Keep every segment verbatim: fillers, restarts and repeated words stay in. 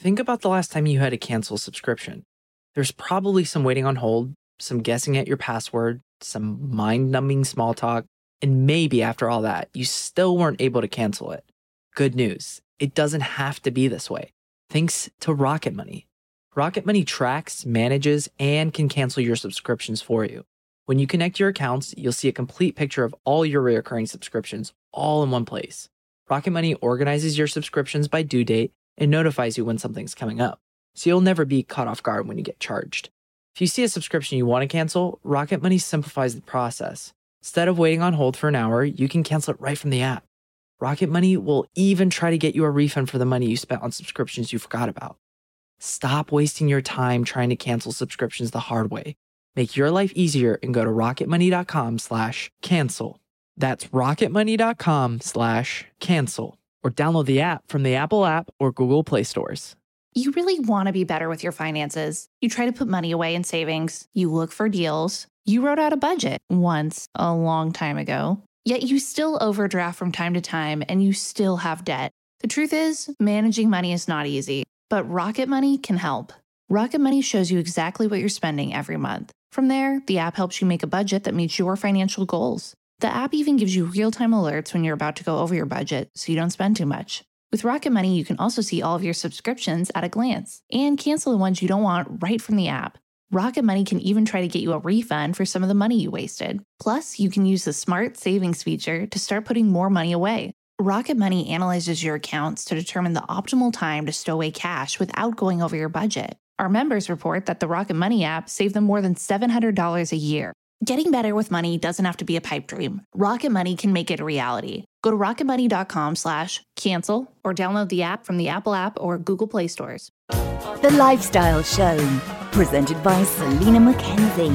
Think about the last time you had to cancel a subscription. There's probably some waiting on hold, some guessing at your password, some mind-numbing small talk, and maybe after all that, you still weren't able to cancel it. Good news, it doesn't have to be this way. Thanks to Rocket Money. Rocket Money tracks, manages, and can cancel your subscriptions for you. When you connect your accounts, you'll see a complete picture of all your recurring subscriptions all in one place. Rocket Money organizes your subscriptions by due date and notifies you when something's coming up, so you'll never be caught off guard when you get charged. If you see a subscription you want to cancel, Rocket Money simplifies the process. Instead of waiting on hold for an hour, you can cancel it right from the app. Rocket Money will even try to get you a refund for the money you spent on subscriptions you forgot about. Stop wasting your time trying to cancel subscriptions the hard way. Make your life easier and go to rocketmoney.com slash cancel. That's rocketmoney.com slash cancel. Or download the app from the Apple app or Google Play stores. You really want to be better with your finances. You try to put money away in savings. You look for deals. You wrote out a budget once a long time ago. Yet you still overdraft from time to time and you still have debt. The truth is, managing money is not easy, but Rocket Money can help. Rocket Money shows you exactly what you're spending every month. From there, the app helps you make a budget that meets your financial goals. The app even gives you real-time alerts when you're about to go over your budget so you don't spend too much. With Rocket Money, you can also see all of your subscriptions at a glance and cancel the ones you don't want right from the app. Rocket Money can even try to get you a refund for some of the money you wasted. Plus, you can use the Smart Savings feature to start putting more money away. Rocket Money analyzes your accounts to determine the optimal time to stow away cash without going over your budget. Our members report that the Rocket Money app saved them more than seven hundred dollars a year. Getting better with money doesn't have to be a pipe dream. Rocket Money can make it a reality. Go to rocketmoney.com slash cancel or download the app from the Apple app or Google Play stores. The Lifestyle Show, presented by Selena McKenzie.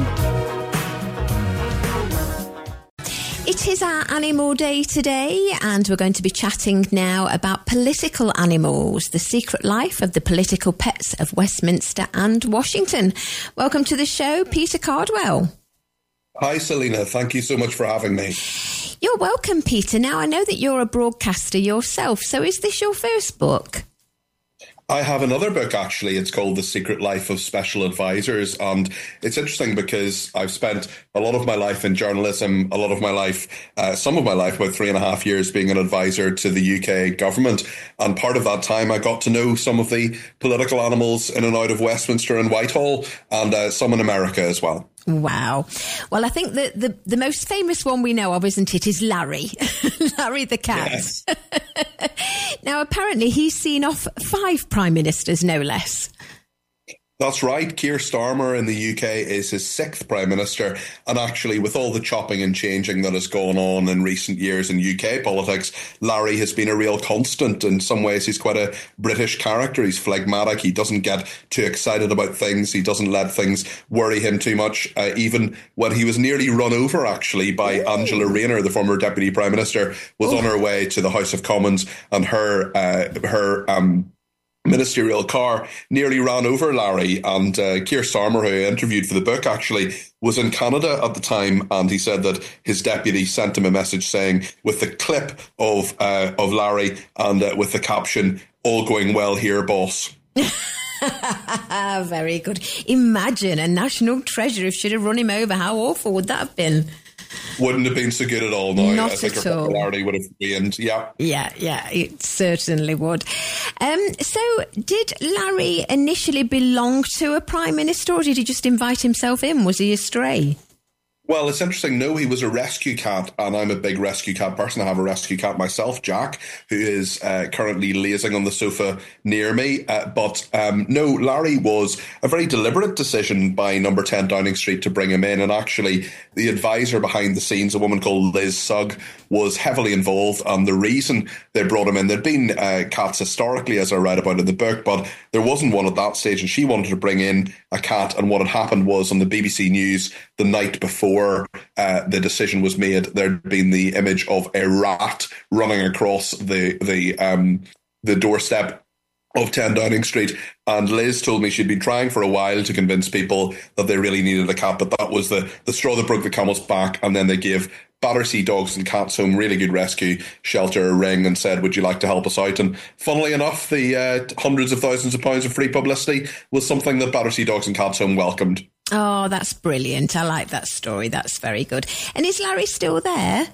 It is our Animal Day today, and we're going to be chatting now about political animals, the secret life of the political pets of Westminster and Washington. Welcome to the show, Peter Cardwell. Hi, Selena. Thank you so much for having me. You're welcome, Peter. Now, I know that you're a broadcaster yourself, so is this your first book? I have another book, actually. It's called The Secret Life of Special Advisors. And it's interesting because I've spent a lot of my life in journalism, a lot of my life, uh, some of my life, about three and a half years being an advisor to the U K government. And part of that time, I got to know some of the political animals in and out of Westminster and Whitehall, and uh, some in America as well. Wow. Well, I think the, the, the most famous one we know of, isn't it, is Larry. Larry the cat. Yes. Now, apparently he's seen off five prime ministers, no less. That's right. Keir Starmer in the U K is his sixth Prime Minister. And actually, with all the chopping and changing that has gone on in recent years in U K politics, Larry has been a real constant. In some ways, he's quite a British character. He's phlegmatic. He doesn't get too excited about things. He doesn't let things worry him too much. Uh, even when he was nearly run over, actually, by Ooh. Angela Rayner, the former Deputy Prime Minister, was Ooh. on her way to the House of Commons, and her, uh, her, um, ministerial car nearly ran over Larry. And uh, Keir Starmer, who I interviewed for the book, actually was in Canada at the time, and he said that his deputy sent him a message saying, with the clip of uh, of Larry and uh, with the caption, "All going well here, boss." Very good. Imagine a national treasure if she'd have run him over. How awful would that have been? Wouldn't have been so good at all. No, Not I think at her all. popularity would have been, yeah. Yeah, yeah, it certainly would. Um, so did Larry initially belong to a prime minister, or did he just invite himself in? Was he a stray? Well, it's interesting. No, he was a rescue cat, and I'm a big rescue cat person. I have a rescue cat myself, Jack, who is uh, currently lazing on the sofa near me. Uh, but um, no, Larry was a very deliberate decision by Number ten Downing Street to bring him in. And actually, the advisor behind the scenes, a woman called Liz Sugg, was heavily involved. And the reason they brought him in, there'd been uh, cats historically, as I write about in the book, but there wasn't one at that stage. And she wanted to bring in a cat. And what had happened was on the B B C News the night before, Uh, the decision was made, there'd been the image of a rat running across the the um, the doorstep of ten Downing Street. And Liz told me she'd been trying for a while to convince people that they really needed a cat, but that was the, the straw that broke the camel's back. And then they gave Battersea Dogs and Cats Home, really good rescue shelter, ring and said, would you like to help us out? And funnily enough, the uh, hundreds of thousands of pounds of free publicity was something that Battersea Dogs and Cats Home welcomed. Oh, that's brilliant. I like that story. That's very good. And is Larry still there?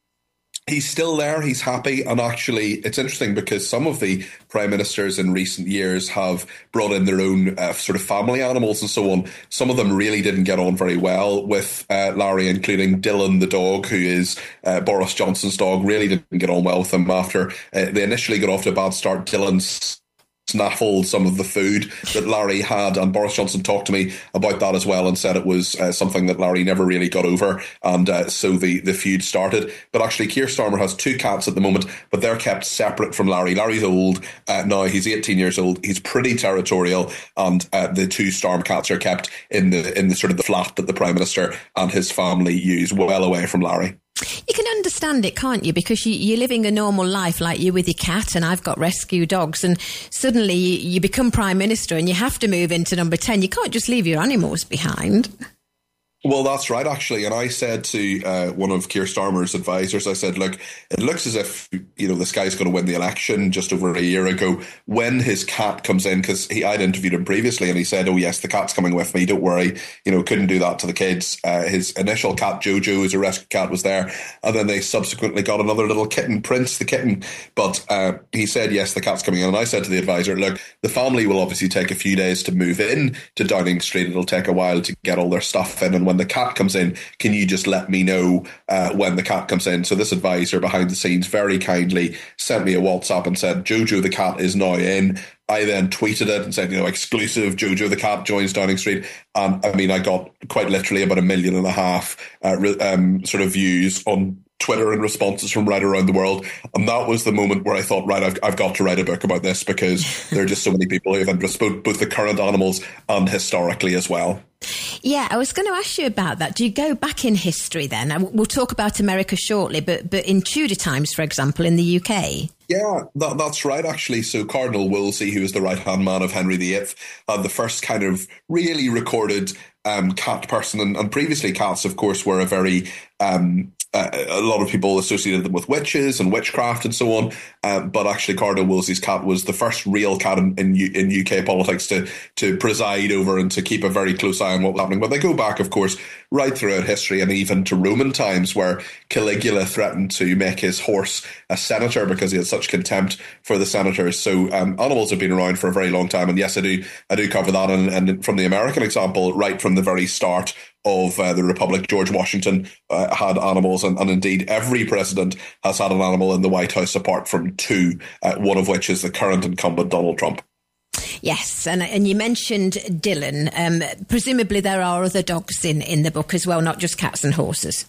He's still there. He's happy. And actually, it's interesting because some of the prime ministers in recent years have brought in their own uh, sort of family animals and so on. Some of them really didn't get on very well with uh, Larry, including Dylan the dog, who is uh, Boris Johnson's dog, really didn't get on well with him after uh, they initially got off to a bad start. Dylan's snaffled some of the food that Larry had, and Boris Johnson talked to me about that as well and said it was uh, something that Larry never really got over, and uh, so the, the feud started. But actually Keir Starmer has two cats at the moment, but they're kept separate from Larry. Larry's old uh, now, he's eighteen years old, he's pretty territorial, and uh, the two Starmer cats are kept in the in the sort of the flat that the Prime Minister and his family use, well away from Larry. You can understand it, can't you? Because you, you're living a normal life like you with your cat, and I've got rescue dogs, and suddenly you, you become Prime Minister and you have to move into number ten. You can't just leave your animals behind. Well, that's right, actually. And I said to uh, one of Keir Starmer's advisors, I said, look, it looks as if, you know, this guy's going to win the election just over a year ago. When his cat comes in, because he I'd interviewed him previously and he said, oh, yes, the cat's coming with me. Don't worry. You know, couldn't do that to the kids. Uh, his initial cat, Jojo, who's a rescue cat, was there. And then they subsequently got another little kitten, Prince the kitten. But uh, he said, yes, the cat's coming in. And I said to the advisor, look, the family will obviously take a few days to move in to Downing Street. It'll take a while to get all their stuff in. And when the cat comes in, can you just let me know uh, when the cat comes in? So this advisor behind the scenes very kindly sent me a WhatsApp and said, Jojo the cat is now in. I then tweeted it and said, you know, exclusive, Jojo the cat joins Downing Street. And I mean, I got quite literally about a million and a half uh, um, sort of views on Twitter and responses from right around the world. And that was the moment where I thought, right, I've, I've got to write a book about this, because there are just so many people who have interest, both, both the current animals and historically as well. Yeah, I was going to ask you about that. Do you go back in history then? We'll talk about America shortly, but but in Tudor times, for example, in the U K? Yeah, that, that's right, actually. So Cardinal Wolsey, who was the right-hand man of Henry the Eighth, had the first kind of really recorded um, cat person. And, and previously cats, of course, were a very... Um, Uh, a lot of people associated them with witches and witchcraft and so on, um, but actually Cardinal Wolsey's cat was the first real cat in, in, U, in U K politics to to preside over and to keep a very close eye on what was happening. But they go back, of course, right throughout history and even to Roman times, where Caligula threatened to make his horse a senator because he had such contempt for the senators. So um, animals have been around for a very long time, and yes, I do I do cover that. And, and from the American example, right from the very start of uh, the Republic, George Washington uh, had animals, and, and indeed every president has had an animal in the White House apart from two, uh, one of which is the current incumbent, Donald Trump. Yes, and and you mentioned Dylan. Um, presumably there are other dogs in, in the book as well, not just cats and horses.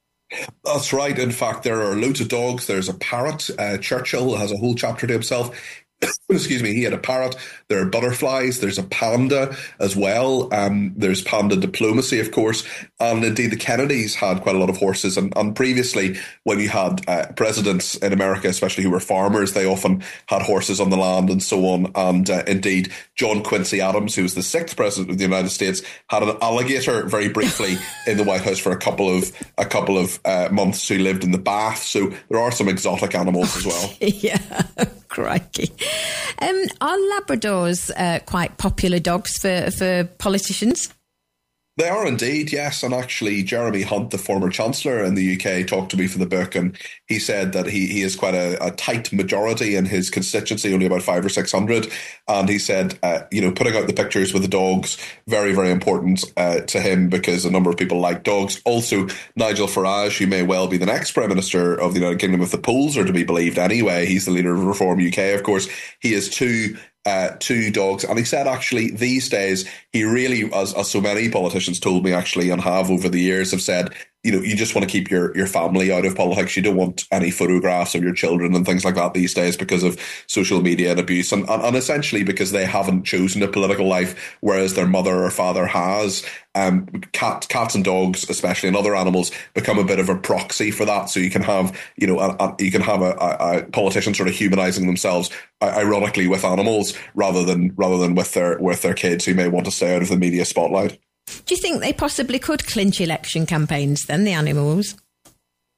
That's right. In fact, there are loads of dogs. There's a parrot. Uh, Churchill has a whole chapter to himself. Excuse me, he had a parrot. There are butterflies. There's a panda as well. Um, there's panda diplomacy, of course. And indeed, the Kennedys had quite a lot of horses. And, and previously, when you had uh, presidents in America, especially who were farmers, they often had horses on the land and so on. And uh, indeed, John Quincy Adams, who was the sixth president of the United States, had an alligator very briefly in the White House for a couple of a couple of uh, months, who lived in the bath. So there are some exotic animals as well. Yeah, crikey. Um, are Labradors uh, quite popular dogs for, for politicians? They are indeed, yes. And actually, Jeremy Hunt, the former Chancellor in the U K, talked to me for the book, and he said that he, he is quite a, a tight majority in his constituency, only about five or six hundred. And he said, uh, you know, putting out the pictures with the dogs, very, very important uh, to him, because a number of people like dogs. Also, Nigel Farage, who may well be the next Prime Minister of the United Kingdom if the polls are to be believed anyway. He's the leader of Reform U K, of course. He has two Uh, two dogs. And he said, actually, these days, he really, as, as so many politicians told me, actually, and have over the years, have said, you know, you just want to keep your, your family out of politics. You don't want any photographs of your children and things like that these days because of social media and abuse. And, and, and essentially because they haven't chosen a political life, whereas their mother or father has. Um, cat, cats and dogs, especially, and other animals, become a bit of a proxy for that. So you can have, you know, a, a, you can have a, a, a politician sort of humanizing themselves, uh, ironically, with animals rather than rather than with their with their kids who may want to stay out of the media spotlight. Do you think they possibly could clinch election campaigns then, the animals?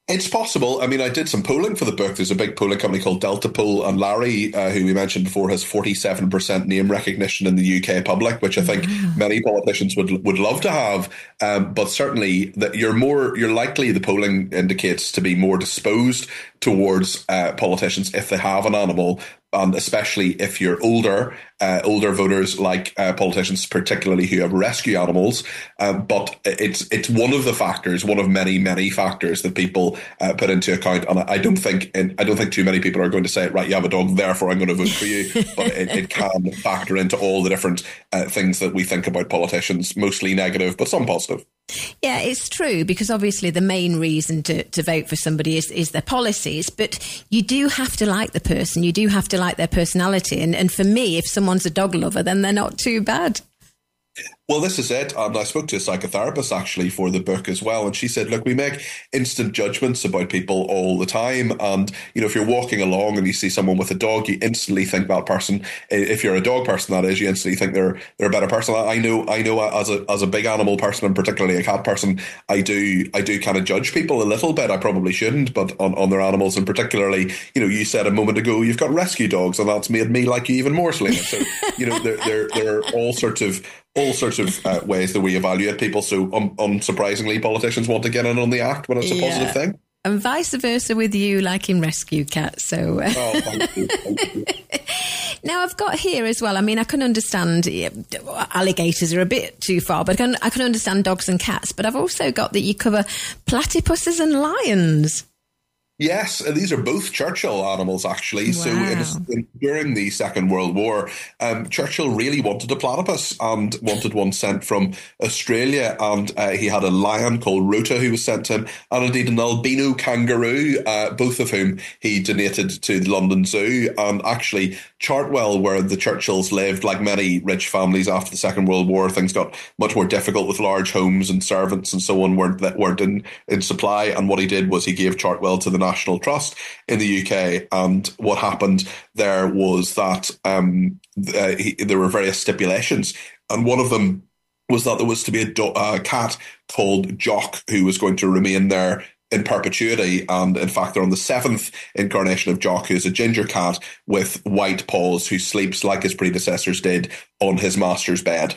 It's possible. I mean, I did some polling for the book. There's a big polling company called Delta Poll, and Larry, uh, who we mentioned before, has forty-seven percent name recognition in the U K public, which I think wow. many politicians would would love to have. Um, but certainly, that you're more you're likely, the polling indicates, to be more disposed towards uh, politicians if they have an animal. And especially if you're older, uh, older voters like uh, politicians, particularly who have rescue animals. Um, but it's it's one of the factors, one of many many factors that people uh, put into account. And I don't think I don't think too many people are going to say, right, you have a dog, therefore I'm going to vote for you. But it, it can factor into all the different uh, things that we think about politicians, mostly negative, but some positive. Yeah, it's true, because obviously the main reason to, to vote for somebody is, is their policies, but you do have to like the person, you do have to like their personality. And, and for me, if someone's a dog lover, then they're not too bad. Well, this is it. And I spoke to a psychotherapist actually for the book as well. And she said, look, we make instant judgments about people all the time. And, you know, if you're walking along and you see someone with a dog, you instantly think that person, if you're a dog person, that is, you instantly think they're they're a better person. I know, I know as a as a big animal person, and particularly a cat person, I do I do kind of judge people a little bit. I probably shouldn't, but on, on their animals, and particularly, you know, you said a moment ago, you've got rescue dogs, and that's made me like you even more, Selena. So, you know, there, there, there are all sorts of all sorts of uh, ways that we evaluate people. So un- unsurprisingly, politicians want to get in on the act when it's a yeah. positive thing. And vice versa with you liking rescue cats. So, uh... oh, thank you. Thank you. Now, I've got here as well, I mean, I can understand alligators are a bit too far, but I can, I can understand dogs and cats. But I've also got that you cover platypuses and lions. Yes, these are both Churchill animals, actually. Wow. So in, in, during the Second World War, um, Churchill really wanted a platypus and wanted one sent from Australia. And uh, he had a lion called Rota who was sent to him, and indeed an albino kangaroo, uh, both of whom he donated to the London Zoo. And actually, Chartwell, where the Churchills lived, like many rich families after the Second World War, things got much more difficult with large homes, and servants and so on weren't, that weren't in, in supply. And what he did was he gave Chartwell to the National Trust in the U K, and what happened there was that um, uh, he, there were various stipulations, and one of them was that there was to be a do- uh, cat called Jock who was going to remain there in perpetuity. And in fact, they're on the seventh incarnation of Jock, who's a ginger cat with white paws, who sleeps like his predecessors did on his master's bed.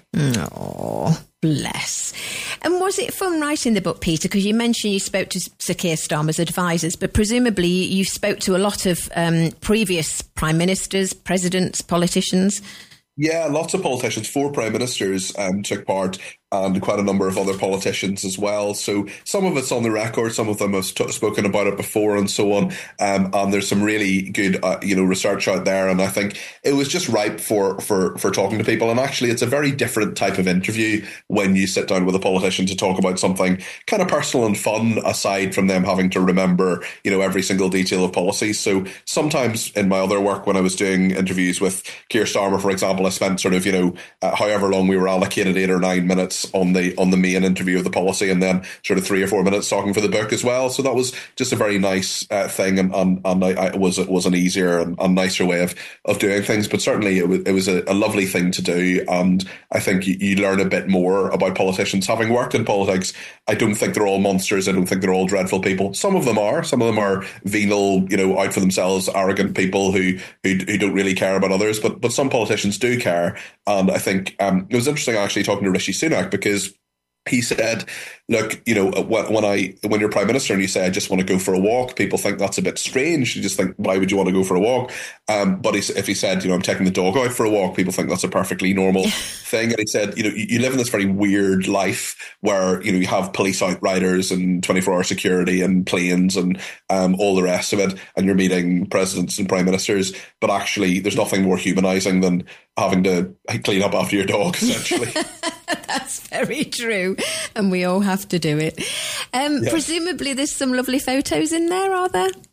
Oh, bless. And was it fun writing the book, Peter? Because you mentioned you spoke to Sir Keir Starmer's advisors, but presumably you spoke to a lot of um, previous prime ministers, presidents, politicians. Yeah, lots of politicians. Four prime ministers um, took part, and quite a number of other politicians as well. So some of it's on the record, some of them have t- spoken about it before, and so on. Um, and there's some really good, uh, you know, research out there. And I think it was just ripe for for for talking to people. And actually, it's a very different type of interview when you sit down with a politician to talk about something kind of personal and fun, aside from them having to remember, you know, every single detail of policy. So sometimes in my other work, when I was doing interviews with Keir Starmer, for example, I spent sort of, you know, uh, however long we were allocated, eight or nine minutes on the on the main interview of the policy, and then sort of three or four minutes talking for the book as well. So that was just a very nice uh, thing, and and, and I, I, it was it was an easier and, and nicer way of of doing things. But certainly it was it was a, a lovely thing to do, and I think you, you learn a bit more about politicians. Having worked in politics, I don't think they're all monsters. I don't think they're all dreadful people. Some of them are. Some of them are venal, you know, out for themselves, arrogant people who who, who don't really care about others. But but some politicians do care, and I think um, it was interesting actually talking to Rishi Sunak, because he said, look, you know, when I when you're prime minister and you say, I just want to go for a walk, people think that's a bit strange. You just think, why would you want to go for a walk? Um, but he, if he said, you know, I'm taking the dog out for a walk, people think that's a perfectly normal thing. And he said, you know, you, you live in this very weird life where, you know, you have police outriders and twenty-four hour security and planes and um, all the rest of it. And you're meeting presidents and prime ministers. But actually, there's nothing more humanizing than having to clean up after your dog, essentially. That's very true. And we all have to do it. Um, yes. Presumably there's some lovely photos in there, are there?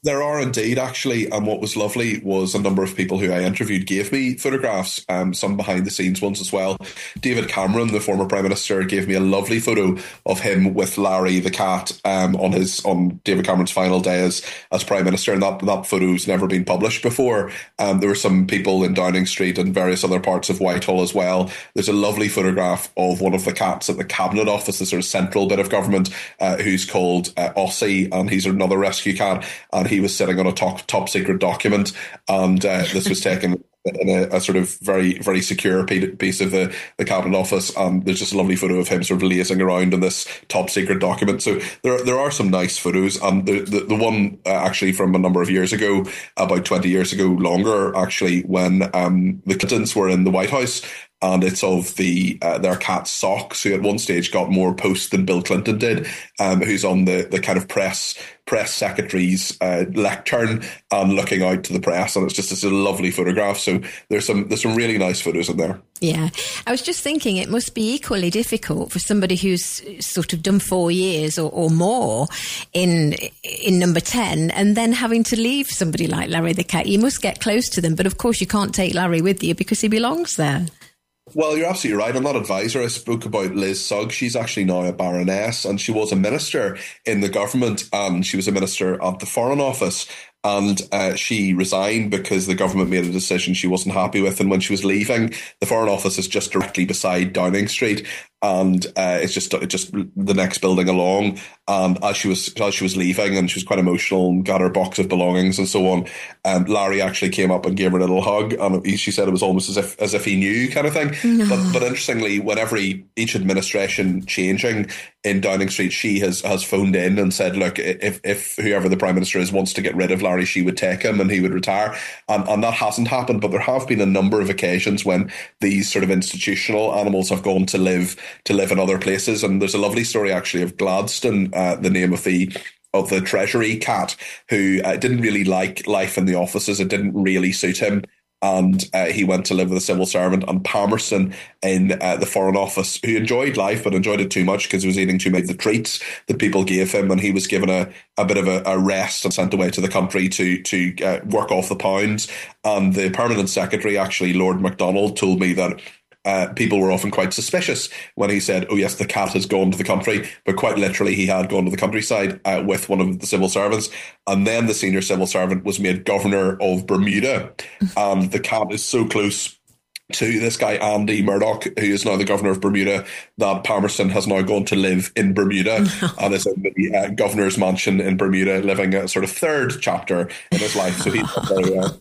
There are indeed, actually. And what was lovely was a number of people who I interviewed gave me photographs, um, some behind the scenes ones as well. David Cameron, the former Prime Minister, gave me a lovely photo of him with Larry the cat um, on his on David Cameron's final day as, as Prime Minister. And that, that photo's never been published before. Um, there were some people in Downing Street and various other parts of Whitehall as well. There's a lovely photograph of one of the cats at the Cabinet Office, the sort of central bit of government, uh, who's called uh, Ossie, and he's another rescue cat. And he was sitting on a top, top secret document, and uh, this was taken in a, a sort of very, very secure piece of the, the Cabinet Office. And there's just a lovely photo of him sort of lazing around in this top secret document. So there, there are some nice photos. And the, the, the one uh, actually from a number of years ago, about twenty years ago, longer actually, when um, the Clintons were in the White House. And it's of the uh, their cat Socks, who at one stage got more posts than Bill Clinton did, um, who's on the, the kind of press press secretary's uh, lectern and looking out to the press, and it's just this lovely photograph. So there's some there's some really nice photos in there. Yeah, I was just thinking it must be equally difficult for somebody who's sort of done four years or, or more in in number ten, and then having to leave somebody like Larry the cat. You must get close to them, but of course you can't take Larry with you because he belongs there. Well, you're absolutely right. On that advisor, I spoke about Liz Suggs. She's actually now a baroness, and she was a minister in the government, and she was a minister at the Foreign Office. And uh, she resigned because the government made a decision she wasn't happy with. And when she was leaving, the Foreign Office is just directly beside Downing Street, and uh, it's just it's just the next building along. And as she was as she was leaving, and she was quite emotional and got her box of belongings and so on, um, Larry actually came up and gave her a little hug, and he, she said it was almost as if as if he knew, kind of thing. No. But but interestingly, whenever he, each administration changing in Downing Street, she has has phoned in and said, look, if if whoever the Prime Minister is wants to get rid of Larry, she would take him and he would retire. And, and that hasn't happened, but there have been a number of occasions when these sort of institutional animals have gone to live to live in other places. And there's a lovely story actually of Gladstone, uh, the name of the of the Treasury cat, who uh, didn't really like life in the offices. It didn't really suit him. And uh, he went to live with a civil servant, and Palmerston in uh, the Foreign Office, who enjoyed life but enjoyed it too much because he was eating too many of the treats that people gave him, and he was given a, a bit of a, a rest and sent away to the country to to uh, work off the pounds. And the permanent secretary, actually, Lord MacDonald, told me that Uh, people were often quite suspicious when he said, oh yes, the cat has gone to the country, but quite literally he had gone to the countryside uh, with one of the civil servants. And then the senior civil servant was made governor of Bermuda, and the cat is so close to this guy Andy Murdoch, who is now the governor of Bermuda, that Palmerston has now gone to live in Bermuda and is in the uh, governor's mansion in Bermuda, living a sort of third chapter in his life. So he's done very well.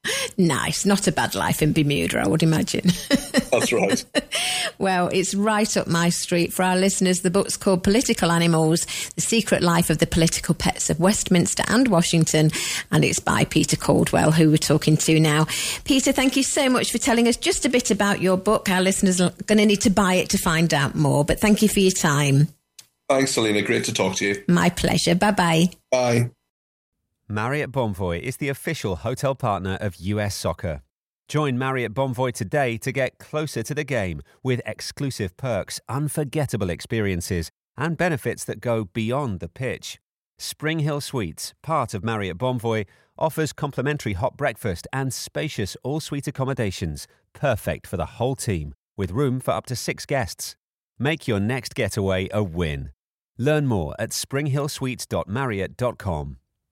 Nice. Not a bad life in Bermuda, I would imagine. That's right. Well, it's right up my street. For our listeners, the book's called Political Animals, The Secret Life of the Political Pets of Westminster and Washington, and it's by Peter Caldwell, who we're talking to now. Peter, thank you so much for telling us just a bit about your book. Our listeners are going to need to buy it to find out more, but thank you for your time. Thanks, Selena. Great to talk to you. My pleasure. Bye-bye. Bye. Marriott Bonvoy is the official hotel partner of U S Soccer. Join Marriott Bonvoy today to get closer to the game with exclusive perks, unforgettable experiences, and benefits that go beyond the pitch. Spring Hill Suites, part of Marriott Bonvoy, offers complimentary hot breakfast and spacious all-suite accommodations, perfect for the whole team, with room for up to six guests. Make your next getaway a win. Learn more at spring hill suites dot marriott dot com.